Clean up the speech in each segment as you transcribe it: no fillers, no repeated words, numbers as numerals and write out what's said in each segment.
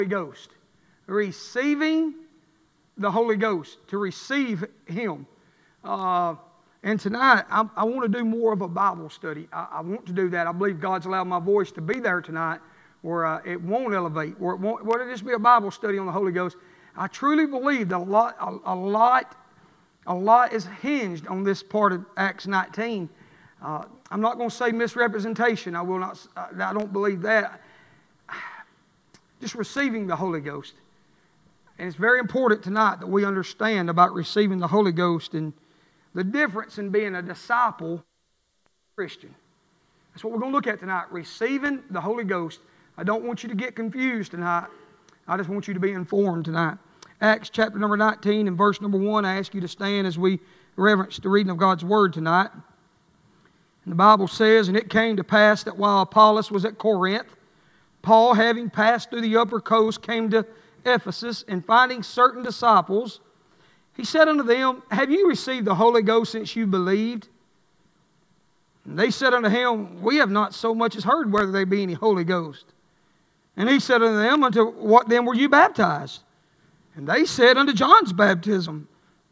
Holy Ghost. Receiving the Holy Ghost, to receive Him. And tonight, I want to do more of a Bible study. I want to do that. I believe God's allowed my voice to be there tonight where it won't elevate, where it'll just be a Bible study on the Holy Ghost. I truly believe that a lot is hinged on this part of Acts 19. I'm not going to say misrepresentation. I will not. I don't believe that. Just receiving the Holy Ghost. And it's very important tonight that we understand about receiving the Holy Ghost and the difference in being a disciple Christian. That's what we're going to look at tonight. Receiving the Holy Ghost. I don't want you to get confused tonight. I just want you to be informed tonight. Acts chapter number 19 and verse number 1. I ask you to stand as we reverence the reading of God's Word tonight. And the Bible says, "And it came to pass that while Apollos was at Corinth, Paul, having passed through the upper coast, came to Ephesus, and finding certain disciples, he said unto them, Have you received the Holy Ghost since you believed? And they said unto him, We have not so much as heard whether there be any Holy Ghost. And he said unto them, Unto what then were you baptized? And they said, Unto John's baptism.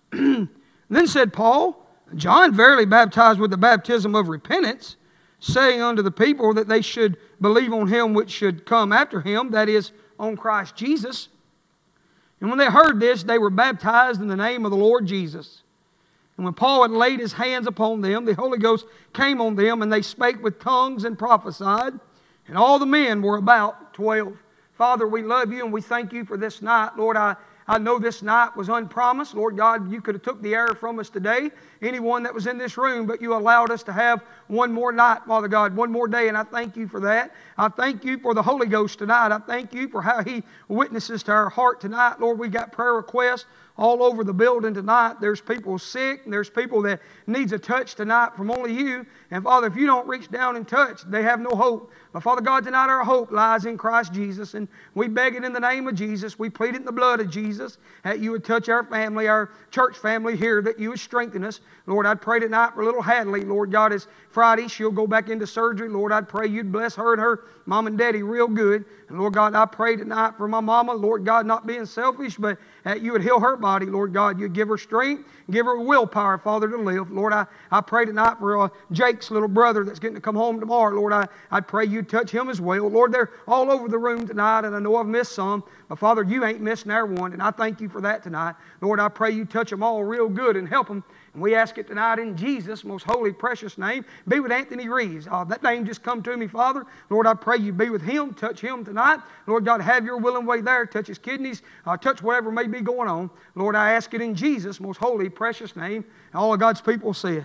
Then said Paul, John verily baptized with the baptism of repentance, saying unto the people that they should believe on him which should come after him, that is, on Christ Jesus. And when they heard this, they were baptized in the name of the Lord Jesus. And when Paul had laid his hands upon them, the Holy Ghost came on them, and they spake with tongues and prophesied. And all the men were about 12. Father, we love you and we thank you for this night. Lord, I know this night was unpromised. Lord God, you could have took the air from us today, anyone that was in this room, but you allowed us to have one more night, Father God, one more day, and I thank you for that. I thank you for the Holy Ghost tonight. I thank you for how He witnesses to our heart tonight. Lord, we got prayer requests all over the building tonight. There's people sick, and there's people that needs a touch tonight from only you. And Father, if you don't reach down and touch, they have no hope. But Father God, tonight our hope lies in Christ Jesus, and we beg it in the name of Jesus. We plead it in the blood of Jesus, that you would touch our family, our church family here, that you would strengthen us. Lord, I'd pray tonight for little Hadley. Lord God, it's Friday. She'll go back into surgery. Lord, I'd pray you'd bless her and her mom and daddy real good. And Lord God, I pray tonight for my mama. Lord God, not being selfish, but that you would heal her body. Lord God, you'd give her strength, give her willpower, Father, to live. Lord, I pray tonight for Jake's little brother that's getting to come home tomorrow. Lord, I'd pray you'd touch him as well. Lord, they're all over the room tonight, and I know I've missed some. But Father, you ain't missed ne'er one, and I thank you for that tonight. Lord, I pray you touch them all real good and help them. And we ask it tonight in Jesus' most holy, precious name. Be with Anthony Reeves. That name just come to me, Father. Lord, I pray you be with him, touch him tonight. Lord God, have your will and way there. Touch his kidneys, touch whatever may be going on. Lord, I ask it in Jesus' most holy, precious name. And all of God's people said,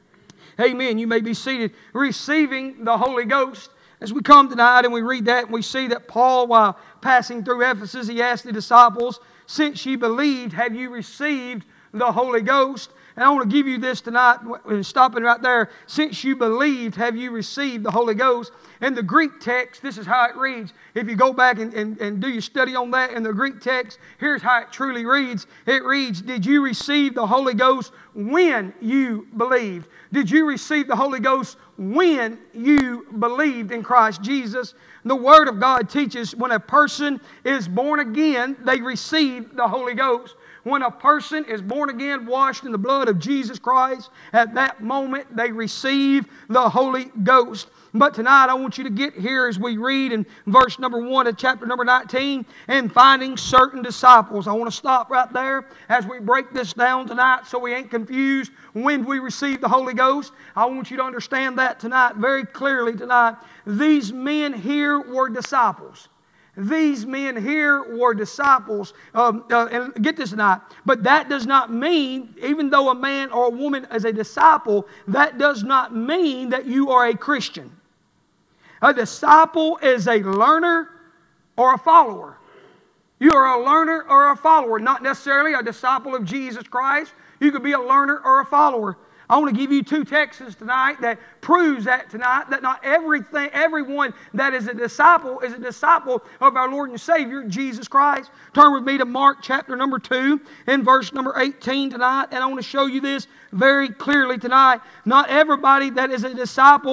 Amen. You may be seated. Receiving the Holy Ghost. As we come tonight and we read that and we see that Paul, while passing through Ephesus, he asked the disciples, Since ye believed, have you received the Holy Ghost? And I want to give you this tonight, stopping right there. Since you believed, have you received the Holy Ghost? In the Greek text, this is how it reads. If you go back and do your study on that in the Greek text, here's how it truly reads. It reads, Did you receive the Holy Ghost when you believed? Did you receive the Holy Ghost when you believed in Christ Jesus? The Word of God teaches when a person is born again, they receive the Holy Ghost. When a person is born again, washed in the blood of Jesus Christ, at that moment they receive the Holy Ghost. But tonight I want you to get here as we read in verse number 1 of chapter number 19, and finding certain disciples. I want to stop right there as we break this down tonight so we ain't confused when we receive the Holy Ghost. I want you to understand that tonight very clearly tonight. These men here were disciples. These men here were disciples. And get this tonight. But that does not mean, even though a man or a woman is a disciple, that does not mean that you are a Christian. A disciple is a learner or a follower. You are a learner or a follower, not necessarily a disciple of Jesus Christ. You could be a learner or a follower. I want to give you two texts tonight that proves that tonight, that not everyone that is a disciple of our Lord and Savior, Jesus Christ. Turn with me to Mark chapter number 2 and verse number 18 tonight, and I want to show you this very clearly tonight. Not everybody that is a disciple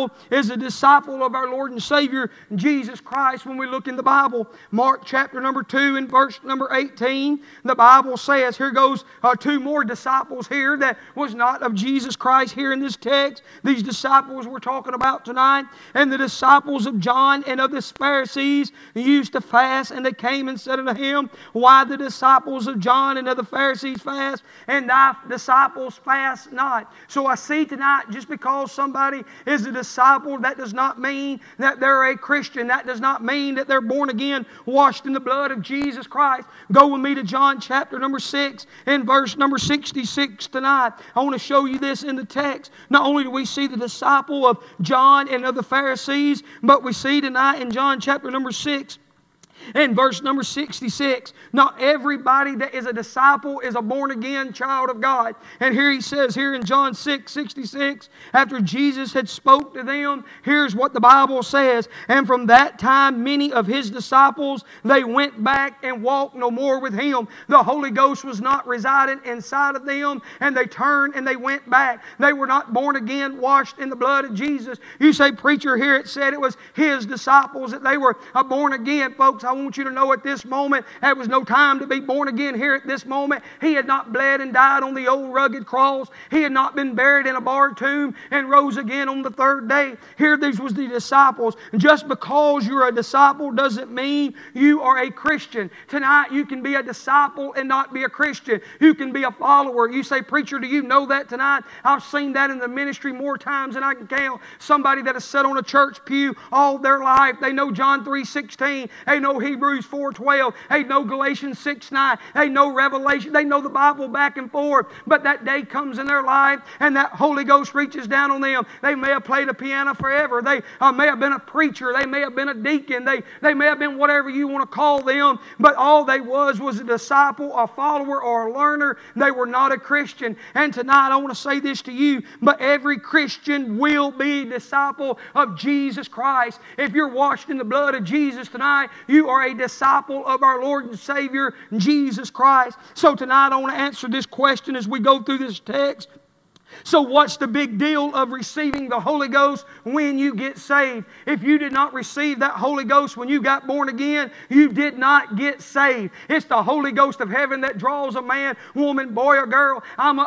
of our Lord and Savior, Jesus Christ, when we look in the Bible. Mark chapter number 2 and verse number 18, the Bible says, here goes two more disciples here that was not of Jesus Christ here in this text. These disciples we're talking about tonight. And the disciples of John and of the Pharisees used to fast, and they came and said unto him, why the disciples of John and of the Pharisees fast, and thy disciples fast not? So I see tonight, just because somebody is a disciple, that does not mean that they're a Christian. That does not mean that they're born again, washed in the blood of Jesus Christ. Go with me to John chapter number 6 and verse number 66 tonight. I want to show you this in the text. Not only do we see the disciple of John and of the Pharisees, but we see tonight in John chapter number 6 and verse number 66, not everybody that is a disciple is a born-again child of God. And here he says, here in John 6:66, after Jesus had spoke to them, here's what the Bible says, and from that time many of his disciples, they went back and walked no more with him. The Holy Ghost was not residing inside of them, and they turned and they went back. They were not born again, washed in the blood of Jesus. You say, preacher, here it said it was his disciples that they were born again. Folks, I want you to know at this moment, there was no time to be born again here at this moment. He had not bled and died on the old rugged cross. He had not been buried in a bar tomb and rose again on the third day. Here these was the disciples. Just because you're a disciple doesn't mean you are a Christian. Tonight you can be a disciple and not be a Christian. You can be a follower. You say, preacher, do you know that tonight? I've seen that in the ministry more times than I can count. Somebody that has sat on a church pew all their life. They know John 3:16. They know Hebrews 4:12. They know Galatians 6:9. They know Revelation. They know the Bible back and forth. But that day comes in their life and that Holy Ghost reaches down on them. They may have played a piano forever. They may have been a preacher. They may have been a deacon. They may have been whatever you want to call them. But all they was a disciple, a follower, or a learner. They were not a Christian. And tonight I want to say this to you. But every Christian will be a disciple of Jesus Christ. If you're washed in the blood of Jesus tonight, you are a disciple of our Lord and Savior, Jesus Christ. So tonight I want to answer this question as we go through this text. So what's the big deal of receiving the Holy Ghost when you get saved? If you did not receive that Holy Ghost when you got born again, you did not get saved. It's the Holy Ghost of heaven that draws a man, woman, boy, or girl.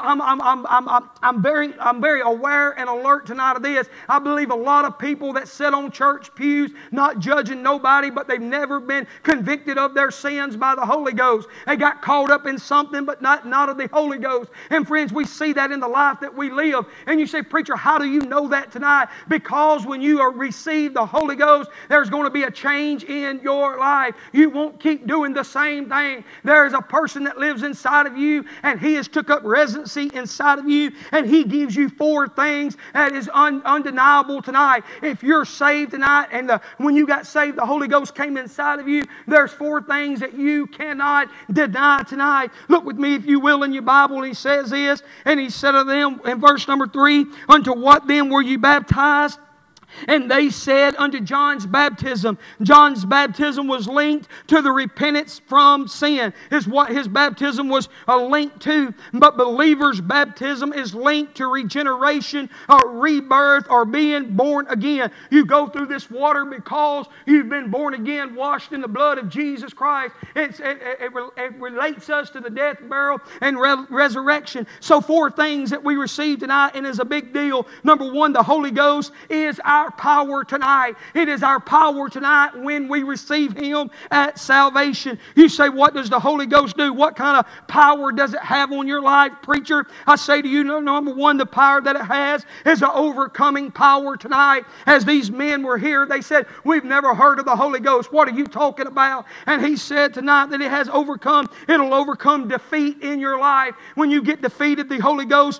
I'm very aware and alert tonight of this. I believe a lot of people that sit on church pews, not judging nobody, but they've never been convicted of their sins by the Holy Ghost. They got caught up in something, but not of the Holy Ghost. And friends, we see that in the life that we live. And you say, preacher, how do you know that tonight? Because when you receive the Holy Ghost, there's going to be a change in your life. You won't keep doing the same thing. There's a person that lives inside of you, and He has took up residency inside of you, and He gives you four things that is undeniable tonight. If you're saved tonight, and when you got saved, the Holy Ghost came inside of you, there's four things that you cannot deny tonight. Look with me, if you will, in your Bible. He says this, and He said to them, in verse number 3, unto what then were you baptized? And they said unto John's baptism. John's baptism was linked to the repentance from sin, is what his baptism was linked to. But believers' baptism is linked to regeneration or rebirth or being born again. You go through this water because you've been born again, washed in the blood of Jesus Christ. It relates us to the death, burial, and resurrection. So four things that we receive tonight, and is a big deal. Number one, the Holy Ghost is our power tonight. It is our power tonight when we receive Him at salvation. You say, what does the Holy Ghost do? What kind of power does it have on your life, preacher? I say to you, number one, the power that it has is an overcoming power tonight. As these men were here, they said, we've never heard of the Holy Ghost. What are you talking about? And he said tonight that it has overcome, it'll overcome defeat in your life. When you get defeated, the Holy Ghost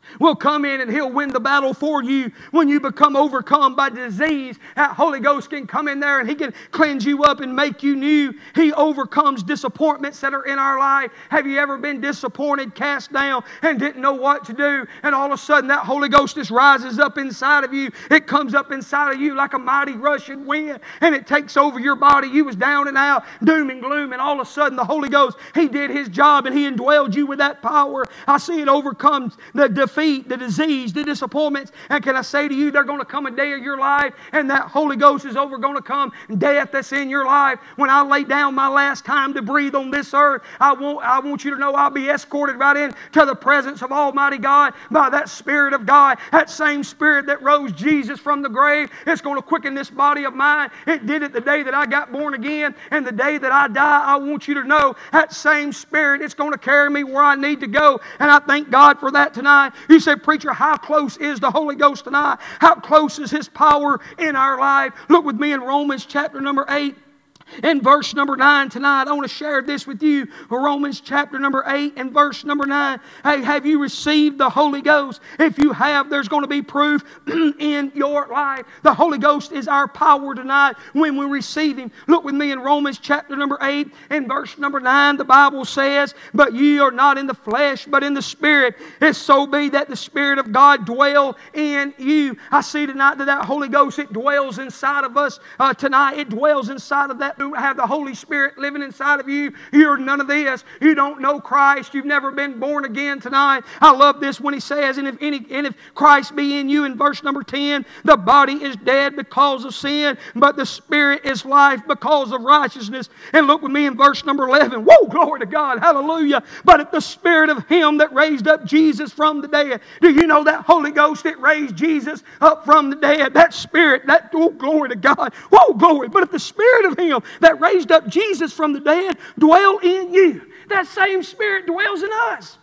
will come in and He'll win the battle for you. When you become overcome by disease, that Holy Ghost can come in there and He can cleanse you up and make you new. He overcomes disappointments that are in our life. Have you ever been disappointed, cast down, and didn't know what to do? And all of a sudden that Holy Ghost just rises up inside of you. It comes up inside of you like a mighty rushing wind, and it takes over your body. You was down and out, doom and gloom, and all of a sudden the Holy Ghost, He did His job and He indwelled you with that power. I see it overcomes the defeat, the disease, the disappointments. And can I say to you, there's going to come a day of your life and that Holy Ghost is over going to come death that's in your life. When I lay down my last time to breathe on this earth, I want you to know I'll be escorted right into the presence of Almighty God by that Spirit of God. That same Spirit that rose Jesus from the grave, it's going to quicken this body of mine. It did it the day that I got born again, and the day that I die, I want you to know that same Spirit, it's going to carry me where I need to go. And I thank God for that tonight. You say, preacher, how close is the Holy Ghost tonight? How close is His power in our life? Look with me in Romans chapter number 8. In verse number 9 tonight, I want to share this with you. Romans chapter number 8 and verse number 9. Hey, have you received the Holy Ghost? If you have, there's going to be proof in your life. The Holy Ghost is our power tonight when we receive Him. Look with me in Romans chapter number 8 and verse number 9. The Bible says, but ye are not in the flesh, but in the Spirit. If so be that the Spirit of God dwell in you. I see tonight that Holy Ghost, it dwells inside of us tonight. It dwells inside of that. Have the Holy Spirit living inside of you. You're none of this. You don't know Christ. You've never been born again tonight. I love this when he says, and if Christ be in you, in verse number 10, the body is dead because of sin, but the Spirit is life because of righteousness. And look with me in verse number 11. Whoa, glory to God. Hallelujah. But if the Spirit of Him that raised up Jesus from the dead, do you know that Holy Ghost that raised Jesus up from the dead? That Spirit, oh, glory to God. Whoa, glory. But if the Spirit of Him that raised up Jesus from the dead dwell in you, that same Spirit dwells in us.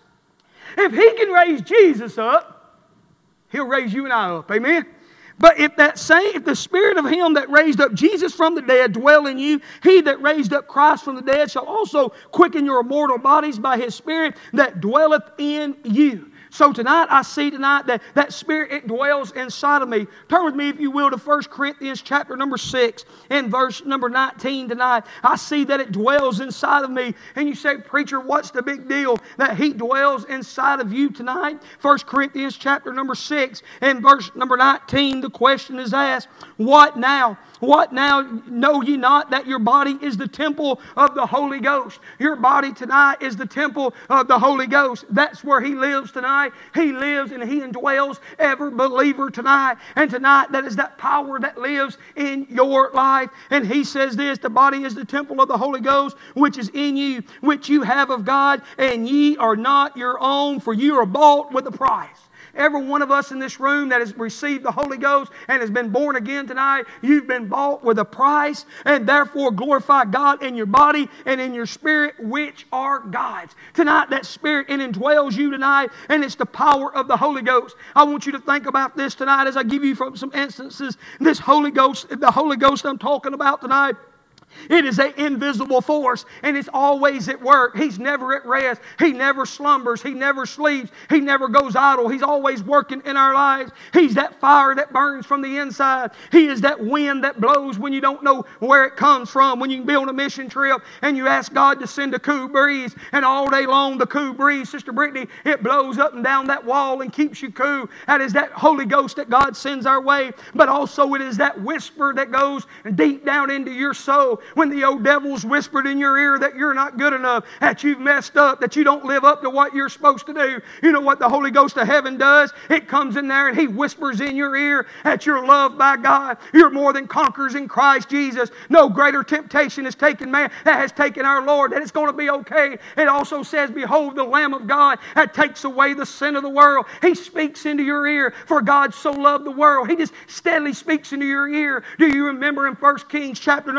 If He can raise Jesus up, He'll raise you and I up. Amen? But if the Spirit of Him that raised up Jesus from the dead dwell in you, He that raised up Christ from the dead shall also quicken your mortal bodies by His Spirit that dwelleth in you. So tonight, I see tonight that Spirit, it dwells inside of me. Turn with me, if you will, to 1 Corinthians chapter number 6 and verse number 19 tonight. I see that it dwells inside of me. And you say, preacher, what's the big deal that He dwells inside of you tonight? 1 Corinthians chapter number 6 and verse number 19, the question is asked, what now? What now? Know ye not that your body is the temple of the Holy Ghost? Your body tonight is the temple of the Holy Ghost. That's where He lives tonight. He lives and He indwells every believer tonight. And tonight, that is that power that lives in your life. And He says this, the body is the temple of the Holy Ghost, which is in you, which you have of God, and ye are not your own, for you are bought with a price. Every one of us in this room that has received the Holy Ghost and has been born again tonight, you've been bought with a price, and therefore glorify God in your body and in your spirit, which are God's. Tonight, that Spirit, it indwells you tonight, and it's the power of the Holy Ghost. I want you to think about this tonight as I give you from some instances. This Holy Ghost, the Holy Ghost I'm talking about tonight, it is an invisible force, and it's always at work. He's never at rest. He never slumbers. He never sleeps. He never goes idle. He's always working in our lives. He's that fire that burns from the inside. He is that wind that blows when you don't know where it comes from. When you can be on a mission trip and you ask God to send a cool breeze, and all day long the cool breeze, Sister Brittany, it blows up and down that wall and keeps you cool. That is that Holy Ghost that God sends our way. But also it is that whisper that goes deep down into your soul. When the old devil's whispered in your ear that you're not good enough, that you've messed up, that you don't live up to what you're supposed to do, you know what the Holy Ghost of heaven does? It comes in there and He whispers in your ear that you're loved by God. You're more than conquerors in Christ Jesus. No greater temptation has taken man that has taken our Lord, that it's going to be okay. It also says, behold the Lamb of God that takes away the sin of the world. He speaks into your ear, for God so loved the world. He just steadily speaks into your ear. Do you remember in 1 Kings chapter number 19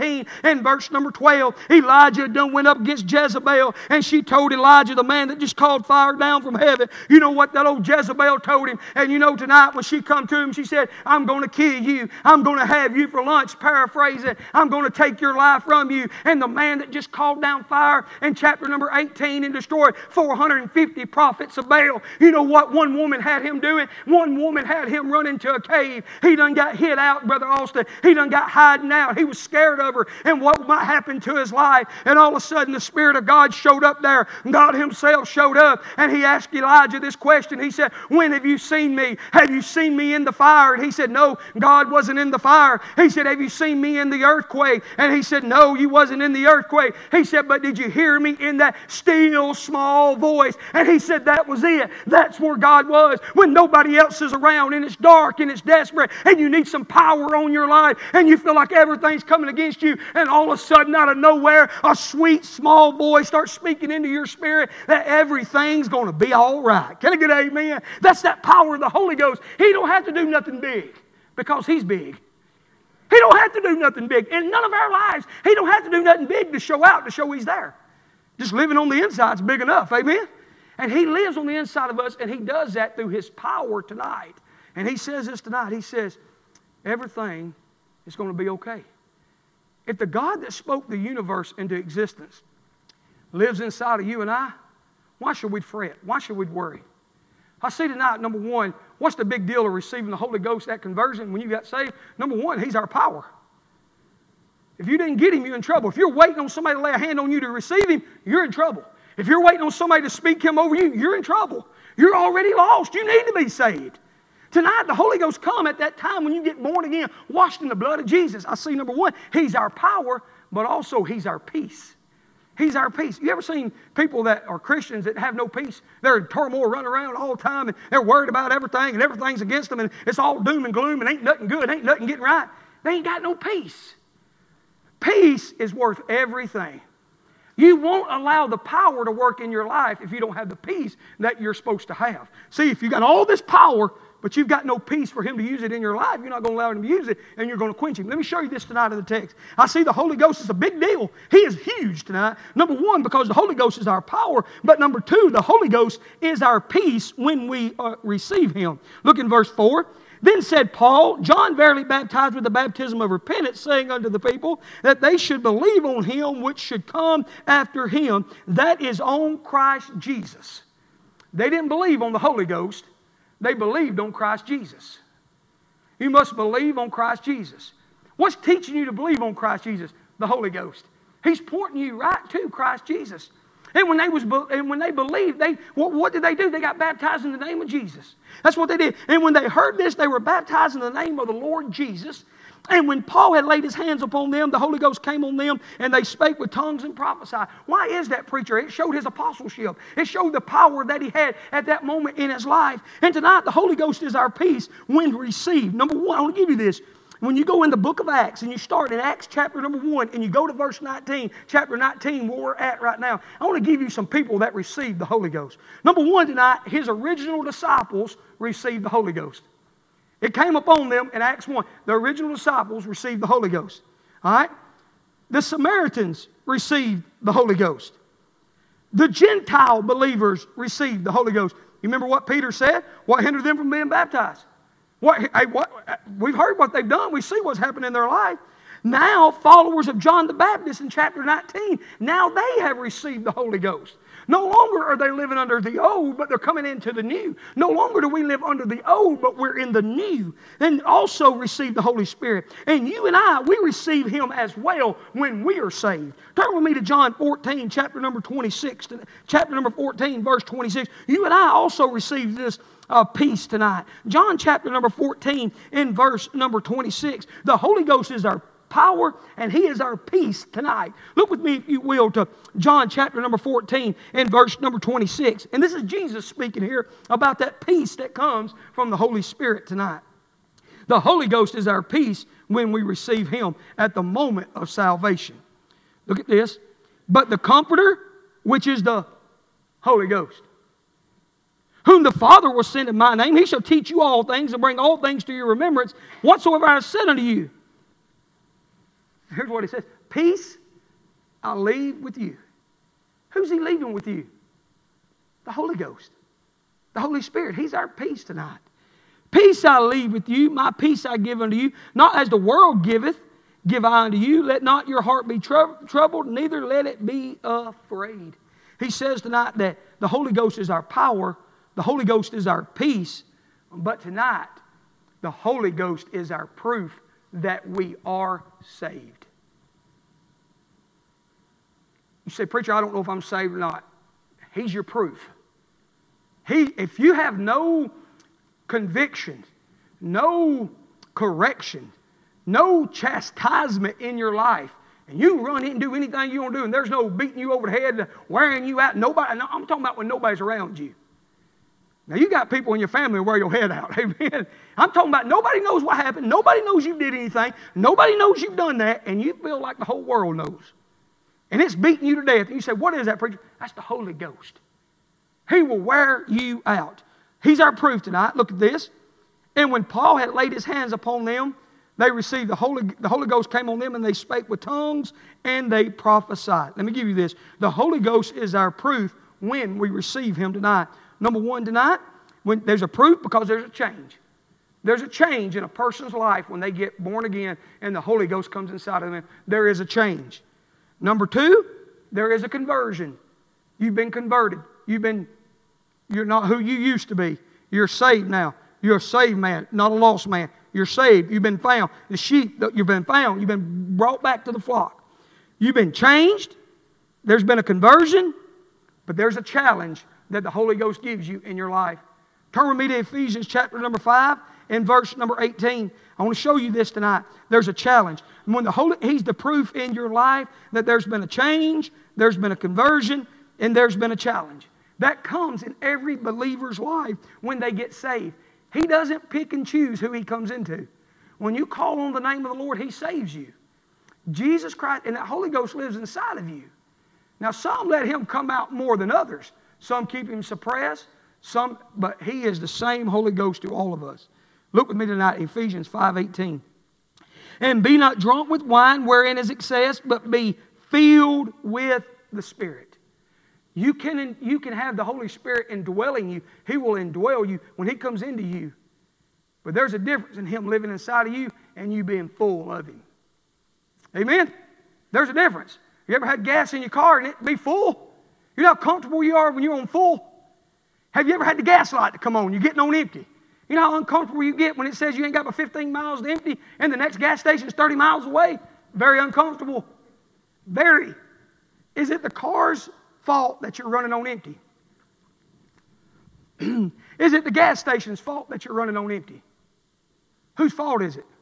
19 and verse number 12, Elijah done went up against Jezebel, and she told Elijah, the man that just called fire down from heaven, you know what that old Jezebel told him? And you know tonight when she come to him, she said, I'm going to kill you. I'm going to have you for lunch. Paraphrasing, I'm going to take your life from you. And the man that just called down fire in chapter number 18 and destroyed 450 prophets of Baal, you know what one woman had him doing? One woman had him run into a cave. He done got hid out, Brother Austin. He done got hiding out. He was scared of her and what might happen to his life. And all of a sudden the Spirit of God showed up there. God Himself showed up, and He asked Elijah this question. He said, when have you seen me? Have you seen me in the fire? And he said, no, God wasn't in the fire. He said, have you seen me in the earthquake? And he said, no, you wasn't in the earthquake. He said, but did you hear me in that still small voice? And he said, that was it. That's where God was when nobody else is around, and it's dark and it's desperate, and you need some power on your life, and you feel like everything's coming against you, and all of a sudden out of nowhere a sweet small voice starts speaking into your spirit that everything's going to be all right. Can I get an amen? That's that power of the Holy Ghost. He don't have to do nothing big because He's big. He don't have to do nothing big. In none of our lives, He don't have to do nothing big to show out, to show He's there. Just living on the inside is big enough. Amen? And He lives on the inside of us, and He does that through His power tonight. And He says this tonight. He says, everything is going to be okay. If the God that spoke the universe into existence lives inside of you and I, why should we fret? Why should we worry? I see tonight, number one, what's the big deal of receiving the Holy Ghost at conversion when you got saved? Number one, He's our power. If you didn't get Him, you're in trouble. If you're waiting on somebody to lay a hand on you to receive Him, you're in trouble. If you're waiting on somebody to speak Him over you, you're in trouble. You're already lost. You need to be saved. Tonight, the Holy Ghost come at that time when you get born again, washed in the blood of Jesus. I see, number one, He's our power, but also He's our peace. He's our peace. You ever seen people that are Christians that have no peace? They're in turmoil, running around all the time, and they're worried about everything, and everything's against them, and it's all doom and gloom, and ain't nothing good, ain't nothing getting right. They ain't got no peace. Peace is worth everything. You won't allow the power to work in your life if you don't have the peace that you're supposed to have. See, if you got all this power, but you've got no peace for Him to use it in your life, you're not going to allow Him to use it, and you're going to quench Him. Let me show you this tonight in the text. I see the Holy Ghost is a big deal. He is huge tonight. Number one, because the Holy Ghost is our power. But number two, the Holy Ghost is our peace when we receive Him. Look in verse 4. Then said Paul, John verily baptized with the baptism of repentance, saying unto the people that they should believe on Him which should come after Him, that is on Christ Jesus. They didn't believe on the Holy Ghost. They believed on Christ Jesus. You must believe on Christ Jesus. What's teaching you to believe on Christ Jesus? The Holy Ghost. He's pointing you right to Christ Jesus. And when they believed, what did they do? They got baptized in the name of Jesus. That's what they did. And when they heard this, they were baptized in the name of the Lord Jesus. And when Paul had laid his hands upon them, the Holy Ghost came on them, and they spake with tongues and prophesied. Why is that, preacher? It showed his apostleship. It showed the power that he had at that moment in his life. And tonight, the Holy Ghost is our peace when received. Number one, I want to give you this. When you go in the book of Acts and you start in Acts chapter number 1 and you go to verse 19, chapter 19, where we're at right now, I want to give you some people that received the Holy Ghost. Number one tonight, His original disciples received the Holy Ghost. It came upon them in Acts 1. The original disciples received the Holy Ghost. All right? The Samaritans received the Holy Ghost. The Gentile believers received the Holy Ghost. You remember what Peter said? What hindered them from being baptized? We've heard what they've done. We see what's happened in their life. Now, followers of John the Baptist in chapter 19, now they have received the Holy Ghost. No longer are they living under the old, but they're coming into the new. No longer do we live under the old, but we're in the new. And also receive the Holy Spirit. And you and I, we receive Him as well when we are saved. Turn with me to John 14, chapter number 26. Chapter number 14, verse 26. You and I also receive this peace tonight. John chapter number 14 in verse number 26. The Holy Ghost is our power and He is our peace tonight. Look with me, if you will, to John chapter number 14 and verse number 26. And this is Jesus speaking here about that peace that comes from the Holy Spirit tonight. The Holy Ghost is our peace when we receive Him at the moment of salvation. Look at this. But the Comforter, which is the Holy Ghost, whom the Father will send in my name, He shall teach you all things and bring all things to your remembrance, whatsoever I have said unto you. Here's what He says. peace I leave with you. Who's He leaving with you? The Holy Ghost. The Holy Spirit. He's our peace tonight. Peace I leave with you, my peace I give unto you. Not as the world giveth, give I unto you. Let not your heart be troubled, neither let it be afraid. He says tonight that the Holy Ghost is our power, the Holy Ghost is our peace, but tonight, the Holy Ghost is our proof that we are saved. You say, preacher, I don't know if I'm saved or not. He's your proof. If you have no conviction, no correction, no chastisement in your life, and you run in and do anything you want to do, and there's no beating you over the head, wearing you out, I'm talking about when nobody's around you. Now, you got people in your family who wear your head out. Amen. I'm talking about nobody knows what happened. Nobody knows you did anything. Nobody knows you've done that, and you feel like the whole world knows. And it's beating you to death. And you say, what is that, preacher? That's the Holy Ghost. He will wear you out. He's our proof tonight. Look at this. And when Paul had laid his hands upon them, they received the Holy Ghost came on them, and they spake with tongues, and they prophesied. Let me give you this. The Holy Ghost is our proof when we receive Him tonight. Number one tonight, when there's a proof because there's a change. There's a change in a person's life when they get born again and the Holy Ghost comes inside of them. There is a change. Number two, there is a conversion. You've been converted. You're not who you used to be. You're saved now. You're a saved man, not a lost man. You're saved. You've been found. The sheep, you've been found. You've been brought back to the flock. You've been changed. There's been a conversion, but there's a challenge that the Holy Ghost gives you in your life. Turn with me to Ephesians chapter number 5 and verse number 18. I want to show you this tonight. There's a challenge. And when He's the proof in your life that there's been a change, there's been a conversion, and there's been a challenge. That comes in every believer's life when they get saved. He doesn't pick and choose who He comes into. When you call on the name of the Lord, He saves you. Jesus Christ, and that Holy Ghost lives inside of you. Now, some let Him come out more than others. Some keep Him suppressed, but He is the same Holy Ghost to all of us. Look with me tonight, Ephesians 5:18. And be not drunk with wine wherein is excess, but be filled with the Spirit. You can have the Holy Spirit indwelling you. He will indwell you when He comes into you. But there's a difference in Him living inside of you and you being full of Him. Amen? There's a difference. You ever had gas in your car and it be full? You know how comfortable you are when you're on full? Have you ever had the gas light to come on? You're getting on empty. You know how uncomfortable you get when it says you ain't got but 15 miles to empty and the next gas station is 30 miles away? Very uncomfortable. Very. Is it the car's fault that you're running on empty? Is it the gas station's fault that you're running on empty? Whose fault is it?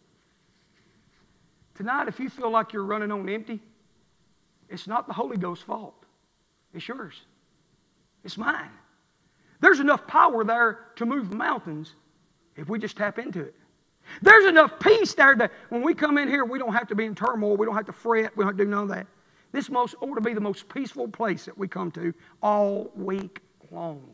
Tonight, if you feel like you're running on empty, it's not the Holy Ghost's fault. It's yours. It's mine. There's enough power there to move mountains if we just tap into it. There's enough peace there that when we come in here, we don't have to be in turmoil. We don't have to fret. We don't have to do none of that. This ought to be the most peaceful place that we come to all week long.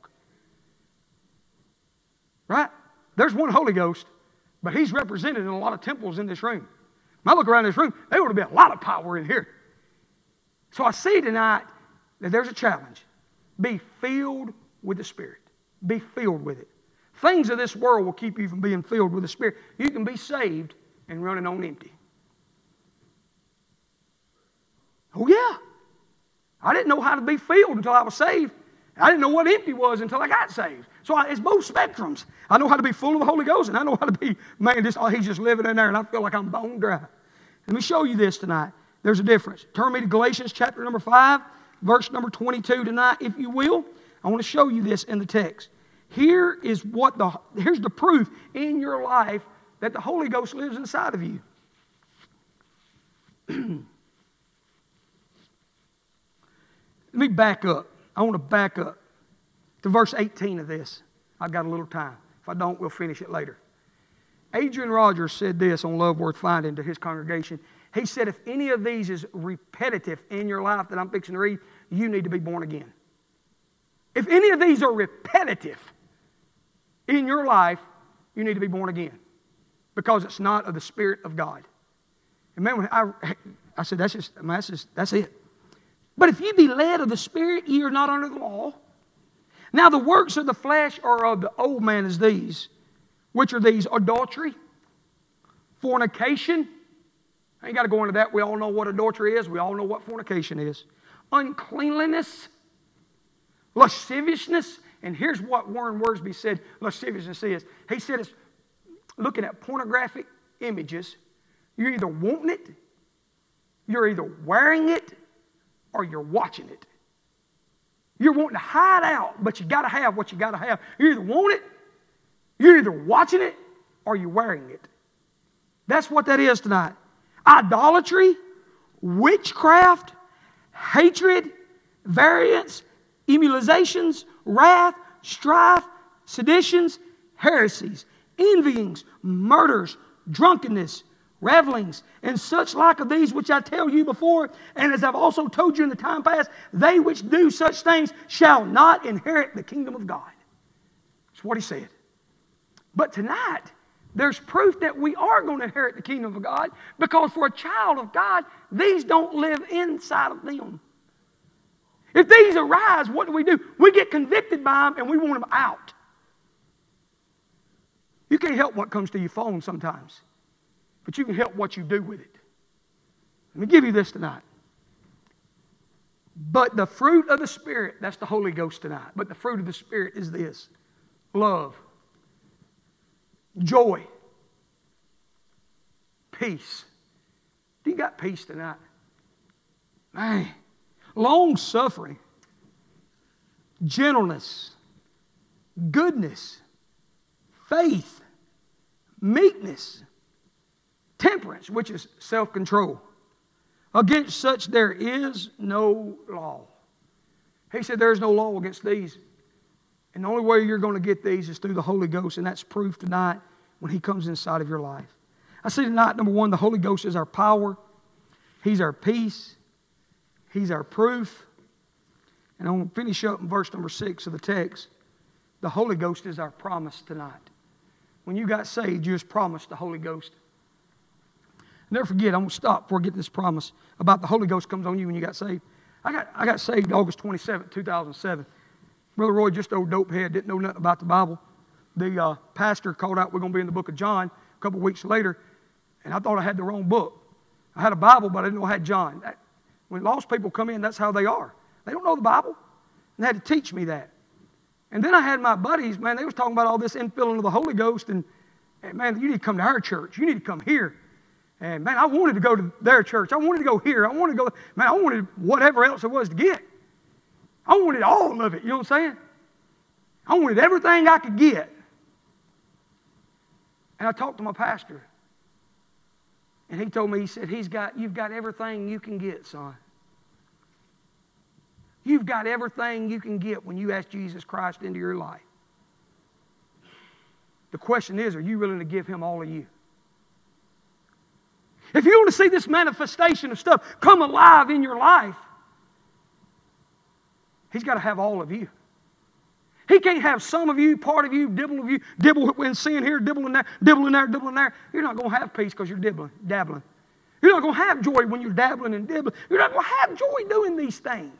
Right? There's one Holy Ghost, but He's represented in a lot of temples in this room. When I look around this room, there ought to be a lot of power in here. So I see tonight that there's a challenge. Be filled with the Spirit. Be filled with it. Things of this world will keep you from being filled with the Spirit. You can be saved and running on empty. Oh yeah. I didn't know how to be filled until I was saved. I didn't know what empty was until I got saved. So it's both spectrums. I know how to be full of the Holy Ghost, and I know how to be, He's just living in there, and I feel like I'm bone dry. Let me show you this tonight. There's a difference. Turn me to Galatians chapter number 5, verse number 22 tonight, if you will. I want to show you this in the text. Here's the proof in your life that the Holy Ghost lives inside of you. Let me back up. I want to back up to verse 18 of this. I've got a little time. If I don't, we'll finish it later. Adrian Rogers said this on Love Worth Finding to his congregation. He said, if any of these is repetitive in your life that I'm fixing to read, you need to be born again. If any of these are repetitive in your life, you need to be born again. Because it's not of the Spirit of God. And man, I said, that's it. But if you be led of the Spirit, ye are not under the law. Now the works of the flesh are of the old man as these. Which are these? Adultery, fornication. I ain't got to go into that. We all know what adultery is. We all know what fornication is. Uncleanliness, lasciviousness. And here's what Warren Wiersbe said lasciviousness is. He said it's looking at pornographic images. You're either wanting it, you're either wearing it, or you're watching it. You're wanting to hide out, but you got to have what you got to have. You either want it, you're either watching it, or you're wearing it. That's what that is tonight. Idolatry, witchcraft, hatred, variance, emulations, wrath, strife, seditions, heresies, envyings, murders, drunkenness, revelings, and such like of these which I tell you before, and as I've also told you in the time past, they which do such things shall not inherit the kingdom of God. That's what he said. But tonight, there's proof that we are going to inherit the kingdom of God, because for a child of God, these don't live inside of them. If these arise, what do? We get convicted by them and we want them out. You can't help what comes to your phone sometimes, but you can help what you do with it. Let me give you this tonight. But the fruit of the Spirit, that's the Holy Ghost tonight. But the fruit of the Spirit is this: love, joy, peace. Do you got peace tonight? Man. Long suffering, gentleness, goodness, faith, meekness, temperance, which is self-control. Against such there is no law. He said there's no law against these. And the only way you're going to get these is through the Holy Ghost, and that's proof tonight when He comes inside of your life. I see tonight, number one, the Holy Ghost is our power. He's our peace. He's our proof. And I'm going to finish up in verse number 6 of the text. The Holy Ghost is our promise tonight. When you got saved, you was promised the Holy Ghost. Never forget, I'm going to stop before I get this promise about the Holy Ghost comes on you when you got saved. I got saved August 27, 2007. Brother Roy, just old dope head, didn't know nothing about the Bible. The pastor called out, we're going to be in the book of John a couple weeks later, and I thought I had the wrong book. I had a Bible, but I didn't know I had John. When lost people come in, that's how they are. They don't know the Bible. And they had to teach me that. And then I had my buddies, man, they was talking about all this infilling of the Holy Ghost. And man, you need to come to our church. You need to come here. And man, I wanted to go to their church. I wanted to go here. I wanted to go, man, I wanted whatever else there was to get. I wanted all of it. You know what I'm saying? I wanted everything I could get. And I talked to my pastor. And he told me, he said, you've got everything you can get, son. You've got everything you can get when you ask Jesus Christ into your life. The question is, are you willing to give Him all of you? If you want to see this manifestation of stuff come alive in your life, He's got to have all of you. He can't have some of you, part of you, dibble in sin here, dibble in there, dibble in there, dibble in there. You're not going to have peace because you're dabbling. You're not going to have joy when you're dabbling and dibbling. You're not going to have joy doing these things.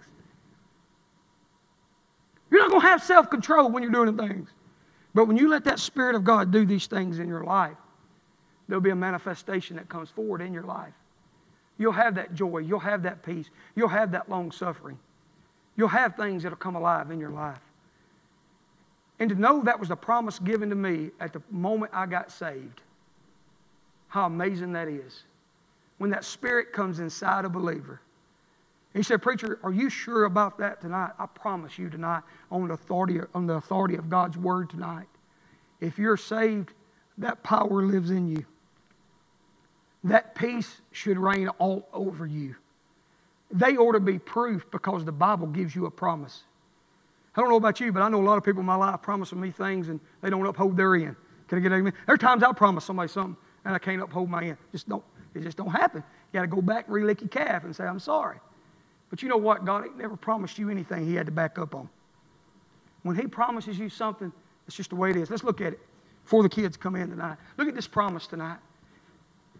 You're not going to have self-control when you're doing the things. But when you let that Spirit of God do these things in your life, there'll be a manifestation that comes forward in your life. You'll have that joy. You'll have that peace. You'll have that long suffering. You'll have things that will come alive in your life. And to know that was the promise given to me at the moment I got saved. How amazing that is. When that Spirit comes inside a believer. And he said, preacher, are you sure about that tonight? I promise you tonight, on the authority of God's Word tonight. If you're saved, that power lives in you. That peace should reign all over you. They ought to be proof because the Bible gives you a promise. I don't know about you, but I know a lot of people in my life promising me things and they don't uphold their end. Can I get amen? There are times I promise somebody something and I can't uphold my end. It just don't happen. You got to go back and relick your calf and say, I'm sorry. But you know what? God ain't never promised you anything He had to back up on. When He promises you something, it's just the way it is. Let's look at it before the kids come in tonight. Look at this promise tonight.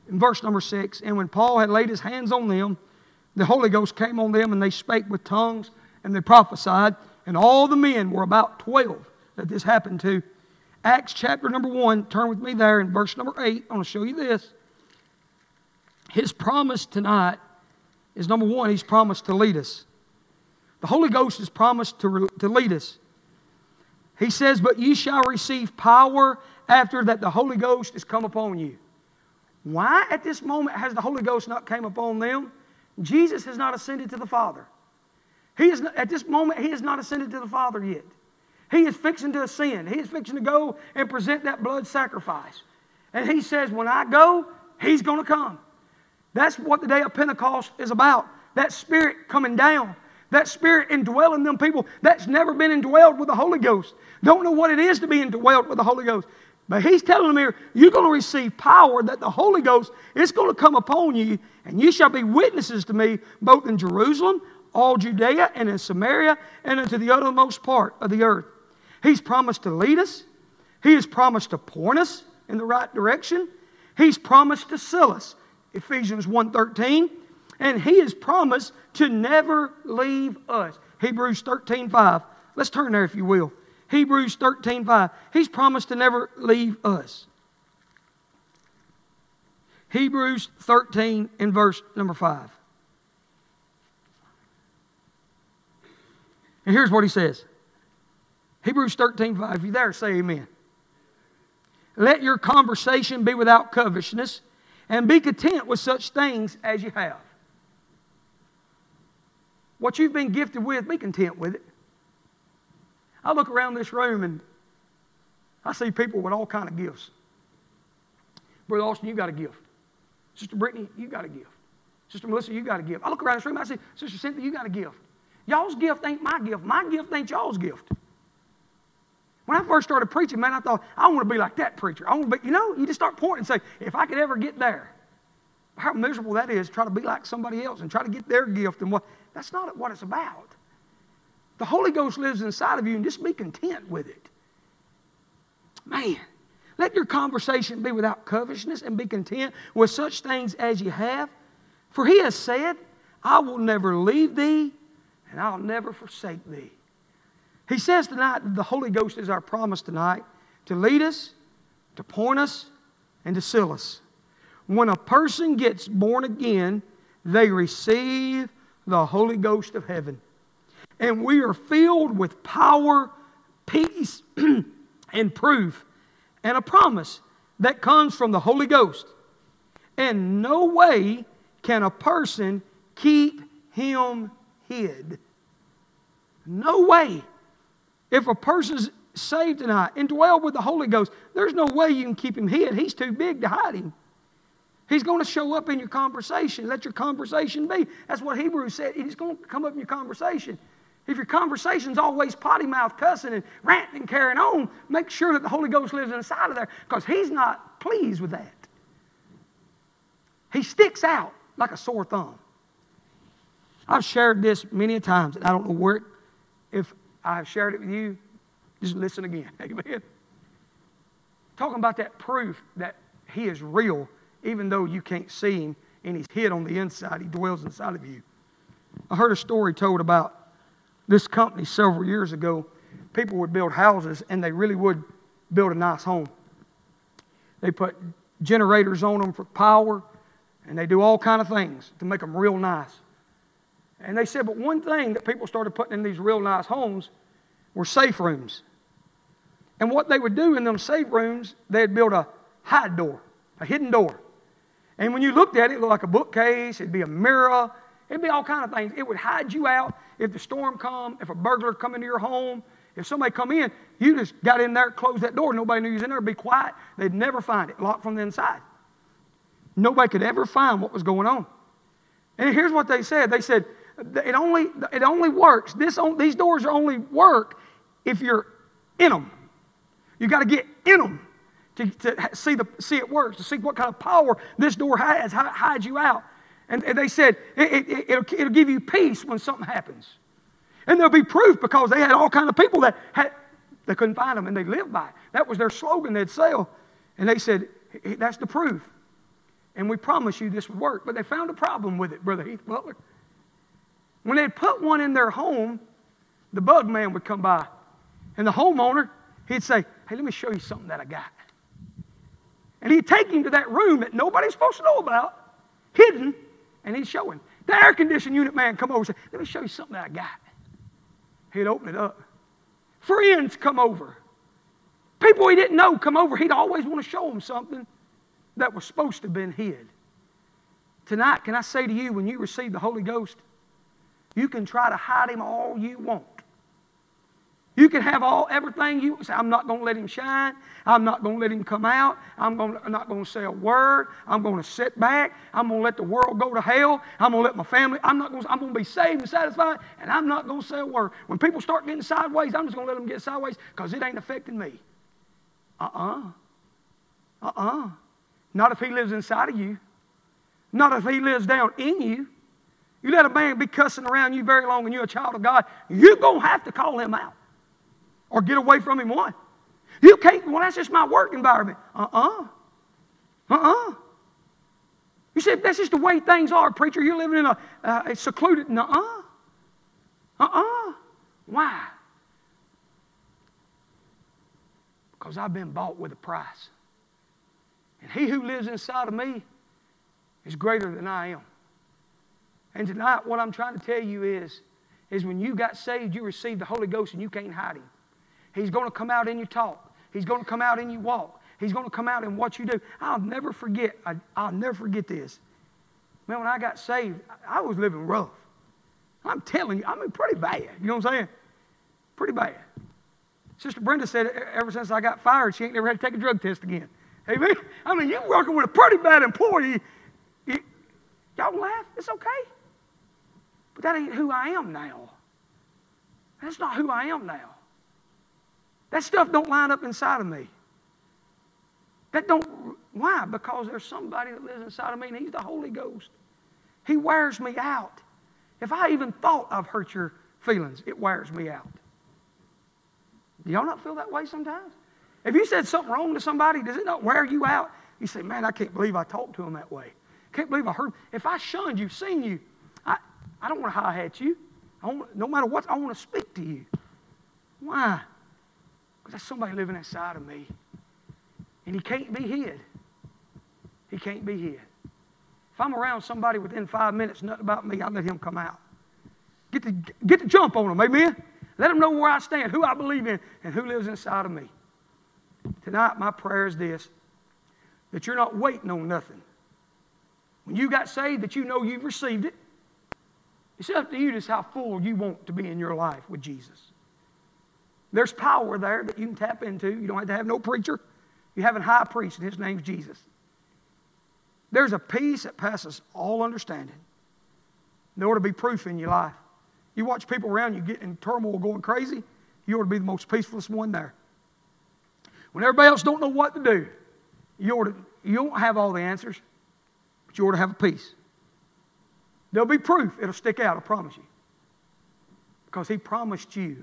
In verse number 6, and when Paul had laid his hands on them, the Holy Ghost came on them, and they spake with tongues, and they prophesied. And all the men were about 12 that this happened to. Acts chapter number 1, turn with me there in verse number 8. I want to show you this. His promise tonight is, number one, He's promised to lead us. The Holy Ghost is promised to lead us. He says, but ye shall receive power after that the Holy Ghost is come upon you. Why at this moment has the Holy Ghost not came upon them? Jesus has not ascended to the Father. At this moment, He has not ascended to the Father yet. He is fixing to ascend. He is fixing to go and present that blood sacrifice. And He says, when I go, He's going to come. That's what the day of Pentecost is about. That Spirit coming down. That Spirit indwelling them people that's never been indwelled with the Holy Ghost. Don't know what it is to be indwelled with the Holy Ghost. But He's telling them here, you're going to receive power that the Holy Ghost is going to come upon you, and you shall be witnesses to me both in Jerusalem, all Judea, and in Samaria, and unto the uttermost part of the earth. He's promised to lead us. He has promised to point us in the right direction. He's promised to seal us. Ephesians 1:13. And He has promised to never leave us. Hebrews 13:5. Let's turn there if you will. Hebrews 13:5. He's promised to never leave us. Hebrews 13 in verse number 5. And here's what he says. Hebrews 13:5. If you're there, say amen. Let your conversation be without covetousness, and be content with such things as you have. What you've been gifted with, be content with it. I look around this room and I see people with all kinds of gifts. Brother Austin, you got a gift. Sister Brittany, you got a gift. Sister Melissa, you got a gift. I look around this room and I see, Sister Cynthia, you got a gift. Y'all's gift ain't my gift. My gift ain't y'all's gift. When I first started preaching, man, I thought, I want to be like that preacher. I want to be, you just start pointing and say, if I could ever get there. How miserable that is, try to be like somebody else and try to get their gift. And that's not what it's about. The Holy Ghost lives inside of you, and just be content with it. Man, let your conversation be without covetousness, and be content with such things as you have. For He has said, I will never leave thee, and I'll never forsake thee. He says tonight that the Holy Ghost is our promise tonight to lead us, to point us, and to seal us. When a person gets born again, they receive the Holy Ghost of heaven. And we are filled with power, peace, and proof, and a promise that comes from the Holy Ghost. And no way can a person keep Him hid. No way. If a person's saved tonight, indwelled with the Holy Ghost, there's no way you can keep Him hid. He's too big to hide Him. He's going to show up in your conversation. Let your conversation be. That's what Hebrews said. He's going to come up in your conversation. If your conversation's always potty mouth cussing and ranting and carrying on, make sure that the Holy Ghost lives inside of there, because He's not pleased with that. He sticks out like a sore thumb. I've shared this many a times, and I don't know where if I've shared it with you, just listen again. Amen. Talking about that proof that He is real, even though you can't see Him and He's hid on the inside. He dwells inside of you. I heard a story told about this company several years ago. People would build houses, and they really would build a nice home. They put generators on them for power, and they do all kind of things to make them real nice. And they said, but one thing that people started putting in these real nice homes were safe rooms. And what they would do in them safe rooms, they'd build a hide door, a hidden door. And when you looked at it, it looked like a bookcase, it'd be a mirror, it'd be all kind of things. It would hide you out if the storm come, if a burglar come into your home, if somebody come in, you just got in there, closed that door, nobody knew you was in there, be quiet. They'd never find it, locked from the inside. Nobody could ever find what was going on. And here's what they said. They said, it only works. These doors only work if you're in them. You got to get in them to see it works, to see what kind of power this door has, how it hides you out. And they said it'll give you peace when something happens. And there'll be proof, because they had all kinds of people that they couldn't find them, and they lived by it. That was their slogan they'd sell. And they said, that's the proof. And we promised you this would work. But they found a problem with it, Brother Heath Butler. When they'd put one in their home, the bug man would come by. And the homeowner, he'd say, hey, let me show you something that I got. And he'd take him to that room that nobody's supposed to know about, hidden, and he'd show him. The air conditioning unit man come over and say, let me show you something that I got. He'd open it up. Friends come over. People he didn't know come over. He'd always want to show them something that was supposed to have been hid. Tonight, can I say to you, when you receive the Holy Ghost, you can try to hide Him all you want. You can have everything you say. I'm not going to let Him shine. I'm not going to let Him come out. I'm not going to say a word. I'm going to sit back. I'm going to let the world go to hell. I'm going to let my family. I'm going to be saved and satisfied, and I'm not going to say a word. When people start getting sideways, I'm just going to let them get sideways because it ain't affecting me. Not if He lives inside of you. Not if He lives down in you. You let a man be cussing around you very long and you're a child of God, you're going to have to call him out. Or get away from him one. You can't, well, that's just my work environment. You said, that's just the way things are, preacher. You're living in a secluded, Why? Because I've been bought with a price. And He who lives inside of me is greater than I am. And tonight, what I'm trying to tell you is when you got saved, you received the Holy Ghost and you can't hide Him. He's going to come out in your talk. He's going to come out in your walk. He's going to come out in what you do. I'll never forget this. Man, when I got saved, I was living rough. I'm telling you, I mean, pretty bad. You know what I'm saying? Pretty bad. Sister Brenda said ever since I got fired, she ain't never had to take a drug test again. Amen? I mean, you're working with a pretty bad employee. Y'all laugh. It's okay. But that ain't who I am now. That's not who I am now. That stuff don't line up inside of me. Why? Because there's somebody that lives inside of me, and He's the Holy Ghost. He wears me out. If I even thought I've hurt your feelings, it wears me out. Do y'all not feel that way sometimes? If you said something wrong to somebody, does it not wear you out? You say, man, I can't believe I talked to him that way. Can't believe I heard. If I shunned you, seen you, I don't want to hi at you. No matter what, I want to speak to you. Why? Because there's somebody living inside of me. And he can't be hid. He can't be hid. If I'm around somebody within 5 minutes, nothing about me, I let him come out. Get the jump on them, amen? Let them know where I stand, who I believe in, and who lives inside of me. Tonight, my prayer is this, that you're not waiting on nothing. When you got saved, that you know you've received it. It's up to you just how full you want to be in your life with Jesus. There's power there that you can tap into. You don't have to have no preacher. You have a high priest, and His name's Jesus. There's a peace that passes all understanding. There ought to be proof in your life. You watch people around you getting in turmoil, going crazy, you ought to be the most peacefulest one there. When everybody else don't know what to do, you don't have all the answers, but you ought to have a peace. There'll be proof. It'll stick out, I promise you. Because He promised you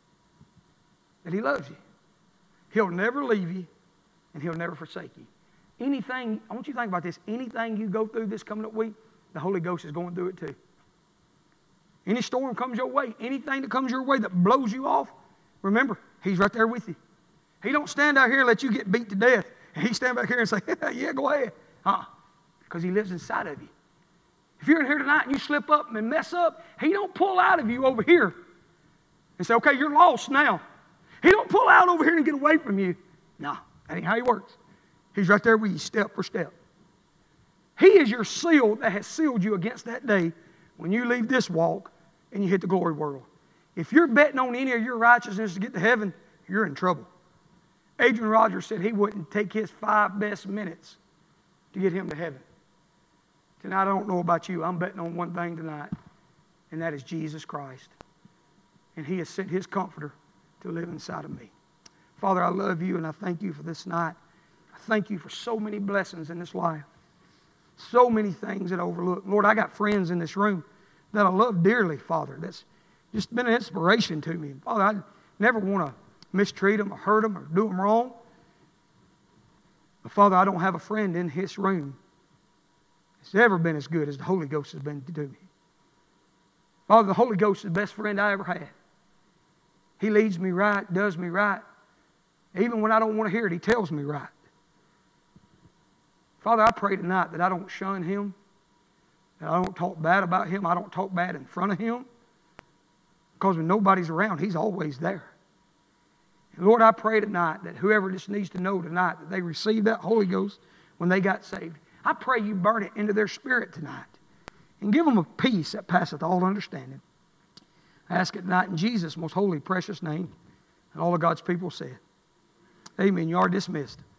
that He loves you. He'll never leave you, and He'll never forsake you. Anything, I want you to think about this, anything you go through this coming up week, the Holy Ghost is going through it too. Any storm comes your way, anything that comes your way that blows you off, remember, He's right there with you. He don't stand out here and let you get beat to death, and He stand back here and say, yeah, go ahead. Because He lives inside of you. If you're in here tonight and you slip up and mess up, He don't pull out of you over here and say, okay, you're lost now. He don't pull out over here and get away from you. No, that ain't how He works. He's right there with you step for step. He is your seal that has sealed you against that day when you leave this walk and you hit the glory world. If you're betting on any of your righteousness to get to heaven, you're in trouble. Adrian Rogers said he wouldn't take his 5 best minutes to get him to heaven. Tonight, I don't know about you. I'm betting on one thing tonight, and that is Jesus Christ. And He has sent His Comforter to live inside of me. Father, I love You, and I thank You for this night. I thank You for so many blessings in this life. So many things that I overlook. Lord, I got friends in this room that I love dearly, Father. That's just been an inspiration to me. Father, I never want to mistreat them or hurt them or do them wrong. But Father, I don't have a friend in this room it's ever been as good as the Holy Ghost has been to me. Father, the Holy Ghost is the best friend I ever had. He leads me right, does me right. Even when I don't want to hear it, He tells me right. Father, I pray tonight that I don't shun Him, that I don't talk bad about Him, I don't talk bad in front of Him, because when nobody's around, He's always there. And Lord, I pray tonight that whoever just needs to know tonight that they received that Holy Ghost when they got saved, I pray You burn it into their spirit tonight and give them a peace that passeth all understanding. I ask it tonight in Jesus' most holy, precious name. And all of God's people said, amen. You are dismissed.